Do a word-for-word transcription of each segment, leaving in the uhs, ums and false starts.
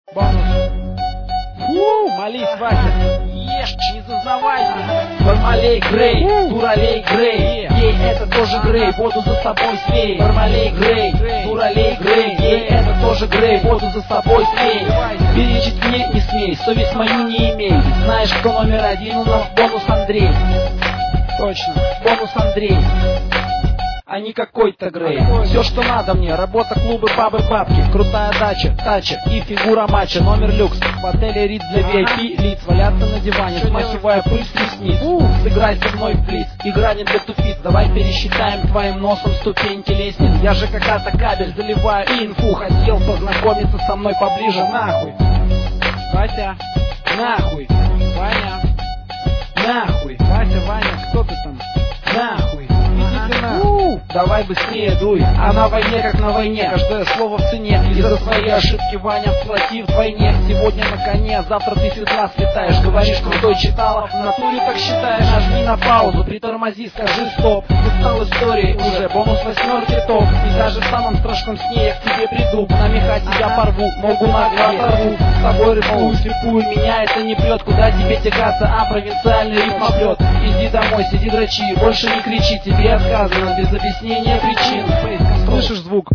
Бонус. Фу, молись, Вася. Ешь, не зазнавайся. Бармалей Грей, Дуралей Грей, ей это тоже Грей, воду за собой слей. Бармалей Грей, Дуралей Грей, ей это тоже Грей, воду за собой слей. Перечить мне не смей, совесть мою не имей. Знаешь, кто номер один у нас? Бонус Андрей. Точно. Бонус Андрей, а не какой-то Грей. Все, что надо мне: работа, клубы, бабы, бабки, крутая дача, тача и фигура матча. Номер люкс в отеле Риц для ви ай пи лиц. Валяться на диване, смахивая пыль с ресниц. Сыграй со мной в блиц, игра не для тупиц. Давай пересчитаем твоим носом ступеньки лестниц. Я же какая-то кабель, заливаю инфу. Хотел познакомиться со мной поближе, нахуй. Вася. Нахуй. Ваня. Нахуй. Вася, Ваня, кто ты там? Нахуй. Иди ты нахуй. Давай быстрее дуй, а на войне как на войне, каждое слово в цене. И за свои ошибки, Ваня, плати вдвойне. Сегодня на коне, завтра ты седла слетаешь. Говоришь, крутой читала, в натуре так считаешь. Нажми на паузу, притормози, скажи стоп. Ты стал историей уже, бонус восьмерки топ. И даже в самом страшном сне я к тебе приду. На меха тебя порву, ногу нагло оторву. С тобой рифмую, слепую, меня это не прет. Куда тебе тягаться, а провинциальный рифмоплет. Иди домой, сиди дрочи, больше не кричи. Тебе отказано без объяснения причин. Слышишь звук?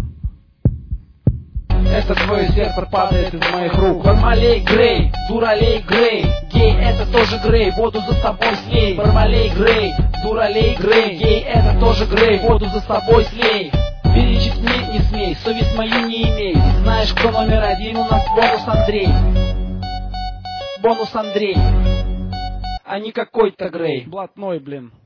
Это твой сервер падает из моих рук. Бармалей Грей, Дуралей Грей, гей это тоже Грей, воду за собой слей. Бармалей Грей, Дуралей Грей, гей это тоже Грей, воду за собой слей. Перечить мне не смей, совесть мою не имей. Знаешь, кто номер один у нас? Бонус Андрей. Бонус Андрей, а не какой-то Грей. Блатной, блин.